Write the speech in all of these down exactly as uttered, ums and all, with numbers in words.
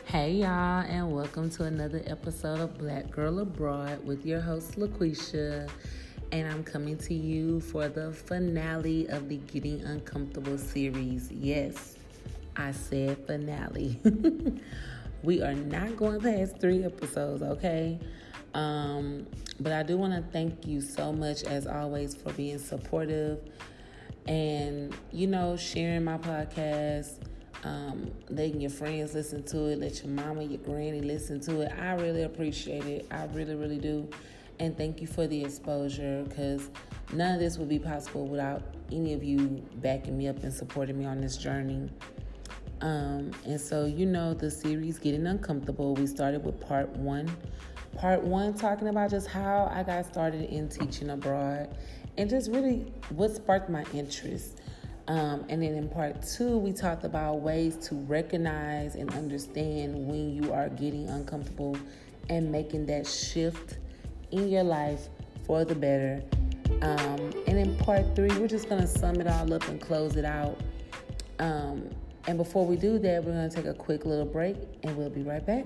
Hey y'all, and welcome to another episode of Black Girl Abroad with your host LaQuisha. And I'm coming to you for the finale of the Getting Uncomfortable series. Yes, I said finale. We are not going past three episodes, okay? Um, but I do want to thank you so much, as always, for being supportive and, you know, sharing my podcast. Um, letting your friends listen to it, let your mama, your granny listen to it. I really appreciate it. I really, really do. And thank you for the exposure, because none of this would be possible without any of you backing me up and supporting me on this journey. Um, and so, you know, the series Getting Uncomfortable, we started with part one. Part one talking about just how I got started in teaching abroad and just really what sparked my interest. Um, and then in part two, we talked about ways to recognize and understand when you are getting uncomfortable and making that shift in your life for the better. Um, and in part three, we're just going to sum it all up and close it out. Um, and before we do that, we're going to take a quick little break and we'll be right back.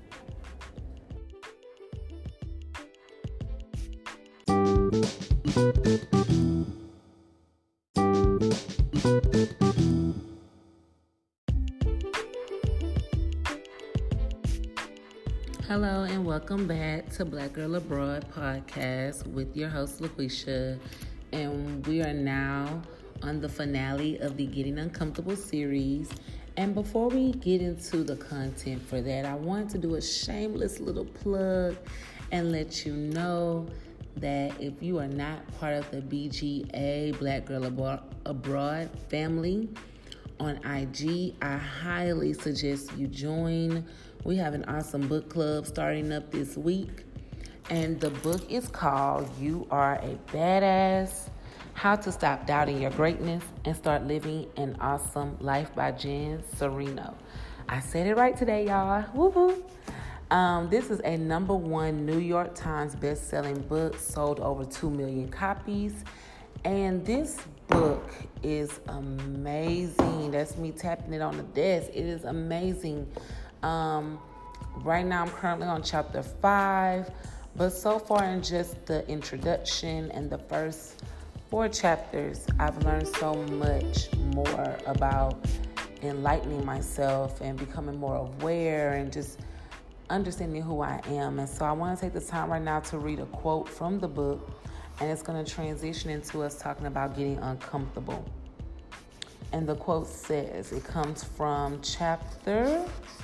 Hello and welcome back to Black Girl Abroad podcast with your host LaQuisha, and we are now on the finale of the Getting Uncomfortable series. And before we get into the content for that, I want to do a shameless little plug and let you know that if you are not part of the B G A, Black Girl Abroad family on I G, I highly suggest you join. We have an awesome book club starting up this week, and the book is called You Are a Badass: How to Stop Doubting Your Greatness and Start Living an Awesome Life by Jen Sereno. I said it right today, y'all. Woo-hoo. Um, this is a number one New York Times best-selling book, sold over two million copies, and this book is amazing. That's me tapping it on the desk. It is amazing. Um, right now I'm currently on chapter five, but so far in just the introduction and the first four chapters, I've learned so much more about enlightening myself and becoming more aware and just understanding who I am. And so I want to take the time right now to read a quote from the book, and it's going to transition into us talking about getting uncomfortable. And the quote says, it comes from chapter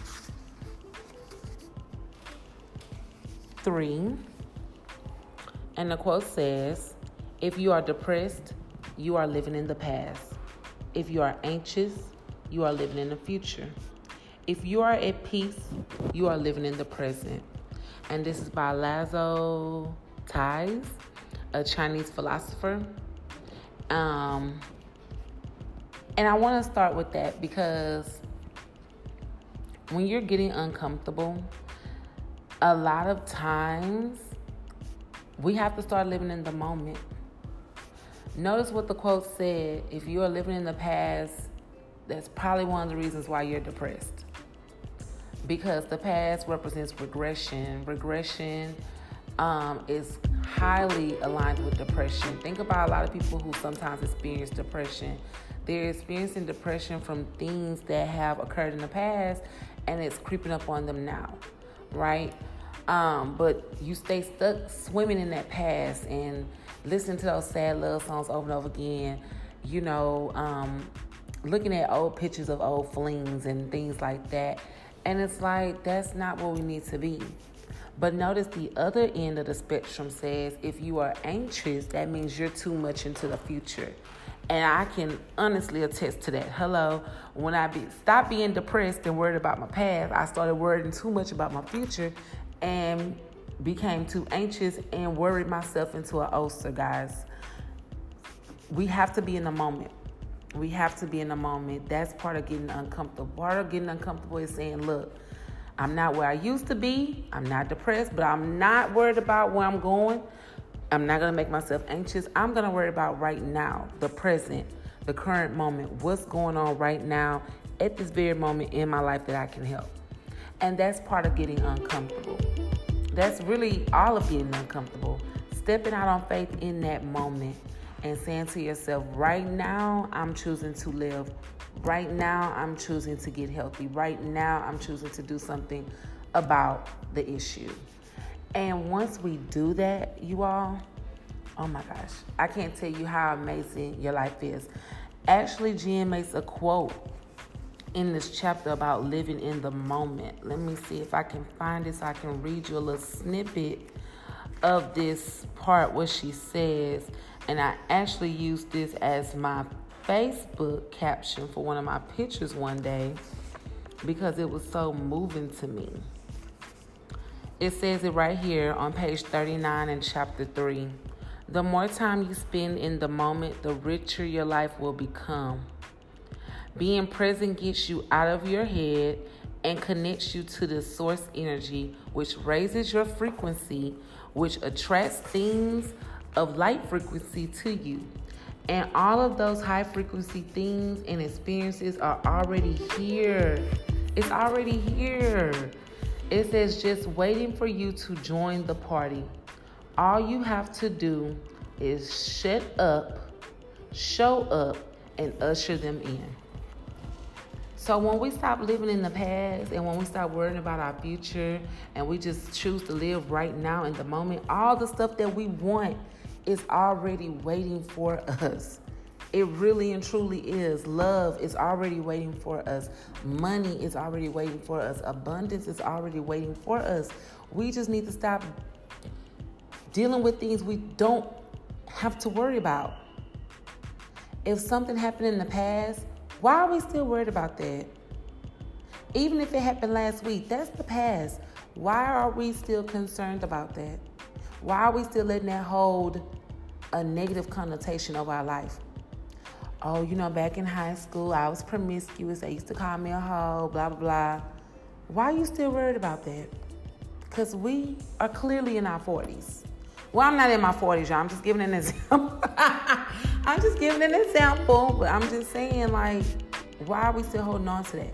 three, and the quote says, if you are depressed, you are living in the past. If you are anxious, you are living in the future. If you are at peace, you are living in the present. And this is by Lazo Tais, a Chinese philosopher. Um, and I want to start with that because when you're getting uncomfortable, a lot of times we have to start living in the moment. Notice what the quote said. If you are living in the past, that's probably one of the reasons why you're depressed. Because the past represents regression. Regression um, is highly aligned with depression. Think about a lot of people who sometimes experience depression. They're experiencing depression from things that have occurred in the past, and it's creeping up on them now, right? Um, but you stay stuck swimming in that past and listening to those sad love songs over and over again, you know, um, looking at old pictures of old flings and things like that. And it's like, that's not where we need to be. But notice the other end of the spectrum says, if you are anxious, that means you're too much into the future. And I can honestly attest to that. Hello, when I be, stopped being depressed and worried about my past, I started worrying too much about my future and became too anxious and worried myself into an ulcer, guys. We have to be in the moment. We have to be in the moment. That's part of getting uncomfortable. Part of getting uncomfortable is saying, look, I'm not where I used to be. I'm not depressed, but I'm not worried about where I'm going. I'm not going to make myself anxious. I'm going to worry about right now, the present, the current moment, what's going on right now at this very moment in my life that I can help. And that's part of getting uncomfortable. That's really all of getting uncomfortable. Stepping out on faith in that moment and saying to yourself, right now, I'm choosing to live. Right now, I'm choosing to get healthy. Right now, I'm choosing to do something about the issue. And once we do that, you all, oh my gosh, I can't tell you how amazing your life is. Actually, Jen makes a quote in this chapter about living in the moment. Let me see if I can find it so I can read you a little snippet of this part where she says, and I actually used this as my Facebook caption for one of my pictures one day because it was so moving to me. It says it right here on page thirty-nine in chapter three. The more time you spend in the moment, the richer your life will become. Being present gets you out of your head and connects you to the source energy, which raises your frequency, which attracts things of light frequency to you. And all of those high frequency things and experiences are already here. It's already here. It says just waiting for you to join the party. All you have to do is shut up, show up, and usher them in. So when we stop living in the past and when we stop worrying about our future and we just choose to live right now in the moment, all the stuff that we want is already waiting for us. It really and truly is. Love is already waiting for us. Money is already waiting for us. Abundance is already waiting for us. We just need to stop dealing with things we don't have to worry about. If something happened in the past, why are we still worried about that? Even if it happened last week, that's the past. Why are we still concerned about that? Why are we still letting that hold a negative connotation of our life? Oh, you know, back in high school, I was promiscuous. They used to call me a hoe, blah, blah, blah. Why are you still worried about that? Because we are clearly in our forties. Well, I'm not in my forties, y'all. I'm just giving an example. I'm just giving an example, but I'm just saying, like, why are we still holding on to that?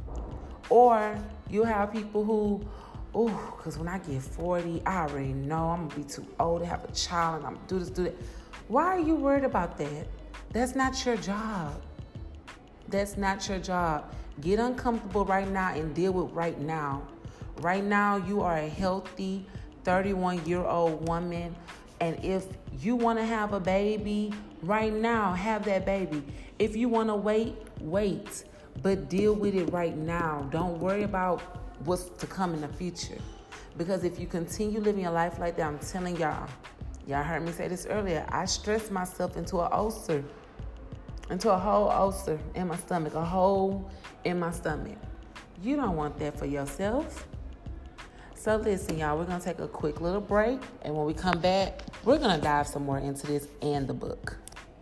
Or you have people who, oh, because when I get forty, I already know I'm going to be too old to have a child and I'm going to do this, do that. Why are you worried about that? That's not your job. That's not your job. Get uncomfortable right now and deal with right now. Right now, you are a healthy thirty-one-year-old woman. And if you want to have a baby, right now, have that baby. If you want to wait, wait. But deal with it right now. Don't worry about what's to come in the future. Because if you continue living your life like that, I'm telling y'all, y'all heard me say this earlier, I stressed myself into an ulcer. Into a whole ulcer in my stomach. A hole in my stomach. You don't want that for yourself. So listen, y'all, we're going to take a quick little break. And when we come back, we're going to dive some more into this and the book.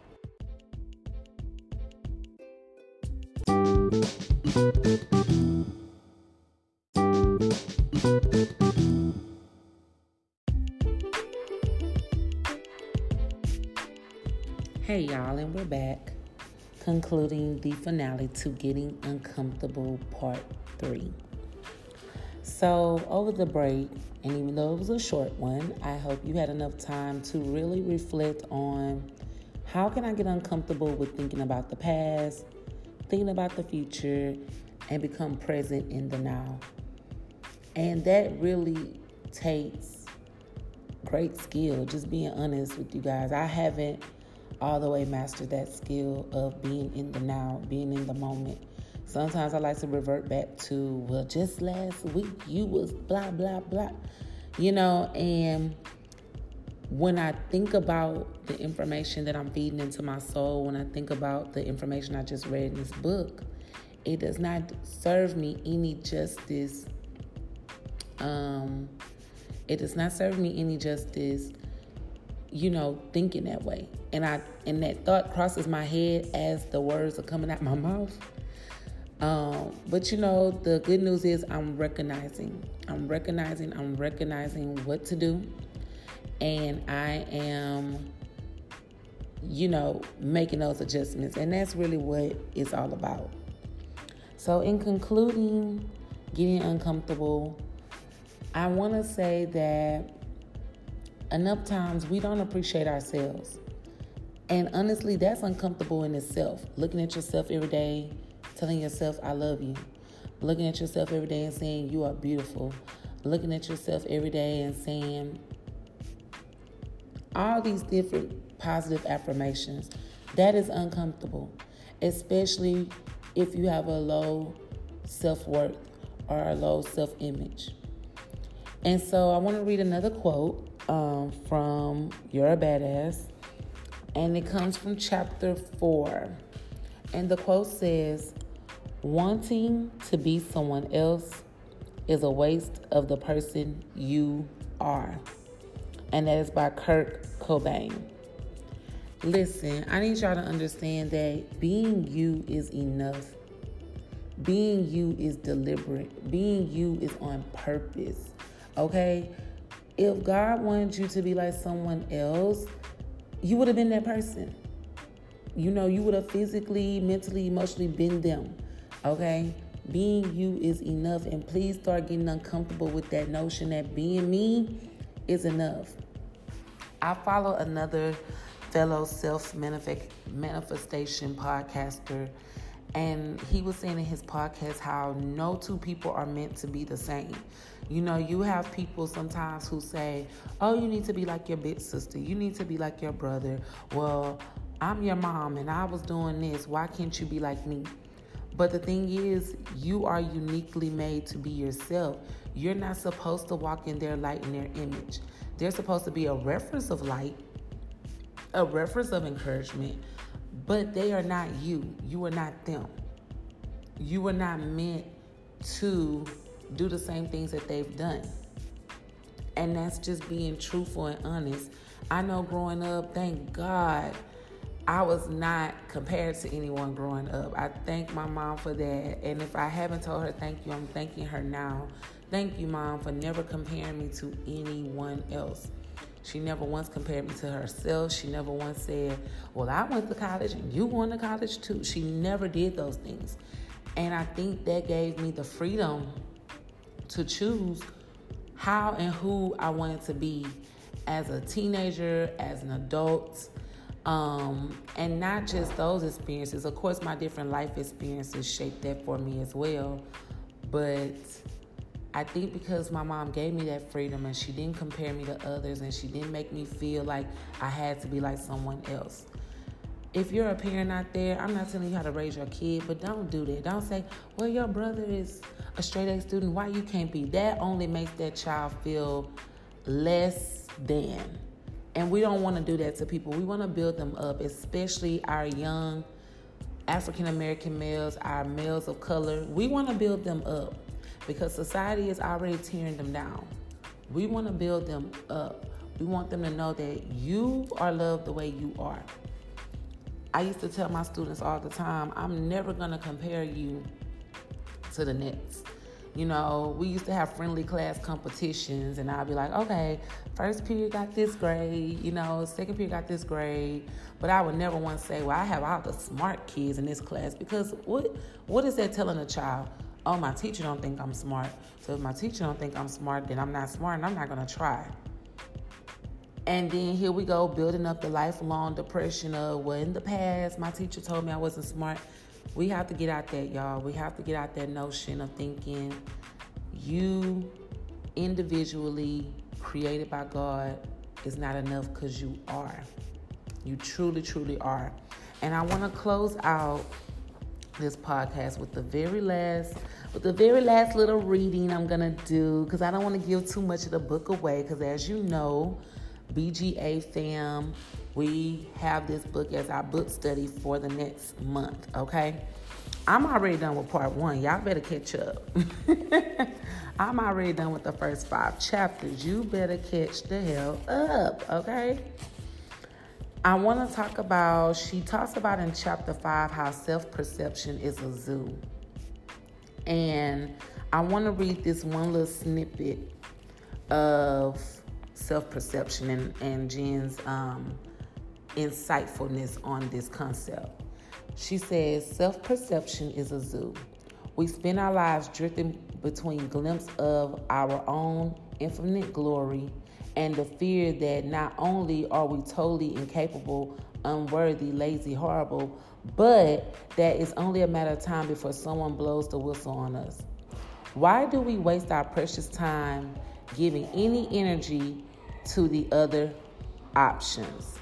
Hey, y'all, and we're back, concluding the finale to Getting Uncomfortable Part three. So over the break, and even though it was a short one, I hope you had enough time to really reflect on how can I get uncomfortable with thinking about the past, thinking about the future, and become present in the now. And that really takes great skill, just being honest with you guys. I haven't all the way mastered that skill of being in the now, being in the moment. Sometimes I like to revert back to, well, just last week you was blah, blah, blah, you know, and when I think about the information that I'm feeding into my soul, when I think about the information I just read in this book, it does not serve me any justice. Um, it does not serve me any justice, you know, thinking that way. And I, and that thought crosses my head as the words are coming out my mouth. Um, but you know, the good news is I'm recognizing, I'm recognizing, I'm recognizing what to do. And I am, you know, making those adjustments. And that's really what it's all about. So in concluding getting uncomfortable. I want to say that enough times we don't appreciate ourselves. And honestly, that's uncomfortable in itself. Looking at yourself every day, telling yourself, I love you. Looking at yourself every day and saying, you are beautiful. Looking at yourself every day and saying all these different positive affirmations. That is uncomfortable, especially if you have a low self-worth or a low self-image. And so I want to read another quote um, from You're a Badass. And it comes from chapter four. And the quote says, wanting to be someone else is a waste of the person you are. And that is by Kurt Cobain. Listen, I need y'all to understand that being you is enough. Being you is deliberate. Being you is on purpose. Okay? If God wanted you to be like someone else, you would have been that person. You know, you would have physically, mentally, emotionally been them. Okay? Being you is enough. And please start getting uncomfortable with that notion that being me is enough. I follow another fellow self-manifestation podcaster, and he was saying in his podcast how no two people are meant to be the same. You know, you have people sometimes who say, oh, you need to be like your big sister. You need to be like your brother. Well, I'm your mom and I was doing this. Why can't you be like me? But the thing is, you are uniquely made to be yourself. You're not supposed to walk in their light and their image. They're supposed to be a reference of light, a reference of encouragement, but they are not you. You are not them. You are not meant to do the same things that they've done. And that's just being truthful and honest. I know growing up, thank God, I was not compared to anyone growing up. I thank my mom for that. And if I haven't told her thank you, I'm thanking her now. Thank you, Mom, for never comparing me to anyone else. She never once compared me to herself. She never once said, well, I went to college and you went to college too. She never did those things. And I think that gave me the freedom to choose how and who I wanted to be as a teenager, as an adult, um, and not just those experiences. Of course, my different life experiences shaped that for me as well. But I think because my mom gave me that freedom and she didn't compare me to others and she didn't make me feel like I had to be like someone else. If you're a parent out there, I'm not telling you how to raise your kid, but don't do that. Don't say, well, your brother is a straight-A student. Why you can't be? That only makes that child feel less than. And we don't want to do that to people. We want to build them up, especially our young African-American males, our males of color. We want to build them up because society is already tearing them down. We want to build them up. We want them to know that you are loved the way you are. I used to tell my students all the time, I'm never going to compare you to the next. You know, we used to have friendly class competitions, and I'd be like, okay, first period got this grade, you know, second period got this grade. But I would never once say, well, I have all the smart kids in this class, because what what is that telling a child? Oh, my teacher don't think I'm smart. So if my teacher don't think I'm smart, then I'm not smart, and I'm not going to try. And then here we go, building up the lifelong depression of, well, in the past, my teacher told me I wasn't smart. We have to get out that, y'all. We have to get out that notion of thinking you individually created by God is not enough, because you are. You truly, truly are. And I want to close out this podcast with the very last, with the very last little reading I'm going to do, because I don't want to give too much of the book away, because as you know, B G A fam, we have this book as our book study for the next month, okay? I'm already done with part one. Y'all better catch up. I'm already done with the first five chapters. You better catch the hell up, okay? I want to talk about, she talks about in chapter five how self-perception is a zoo. And I want to read this one little snippet of self-perception and, and Jen's um, insightfulness on this concept. She says, self-perception is a zoo. We spend our lives drifting between glimpses of our own infinite glory and the fear that not only are we totally incapable, unworthy, lazy, horrible, but that it's only a matter of time before someone blows the whistle on us. Why do we waste our precious time giving any energy to the other options?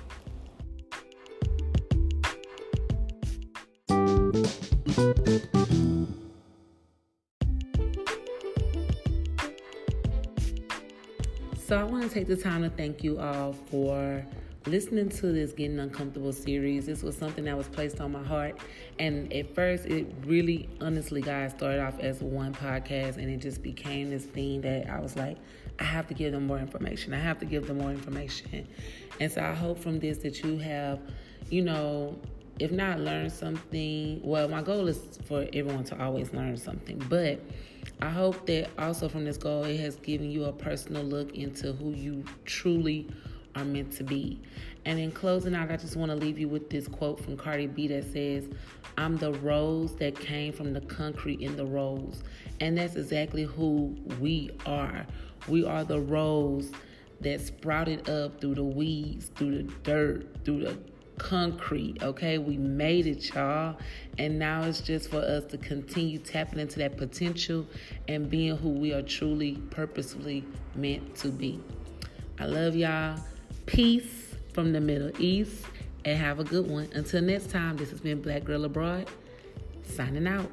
So I want to take the time to thank you all for listening to this Getting Uncomfortable series. This was something that was placed on my heart. And at first, it really, honestly, guys, started off as one podcast. And it just became this thing that I was like, I have to give them more information. I have to give them more information. And so I hope from this that you have, you know, if not learned something, well, my goal is for everyone to always learn something. But I hope that also from this goal, it has given you a personal look into who you truly are meant to be. And in closing out, I just want to leave you with this quote from Cardi B that says, I'm the rose that came from the concrete in the rose. And that's exactly who we are. We are the rose that sprouted up through the weeds, through the dirt, through the concrete. Okay, we made it, y'all. And now it's just for us to continue tapping into that potential and being who we are truly, purposefully meant to be. I love y'all. Peace from the Middle East, and have a good one. Until next time, this has been Black Girl Abroad, signing out.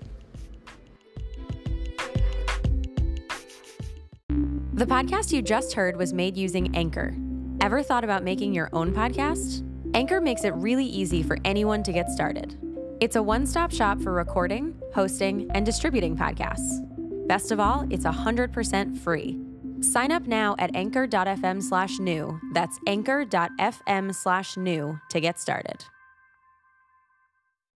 The podcast you just heard was made using Anchor. Ever thought about making your own podcast? Anchor makes it really easy for anyone to get started. It's a one-stop shop for recording, hosting, and distributing podcasts. Best of all, it's one hundred percent free. Sign up now at anchor.fm slash new. That's anchor.fm slash new to get started.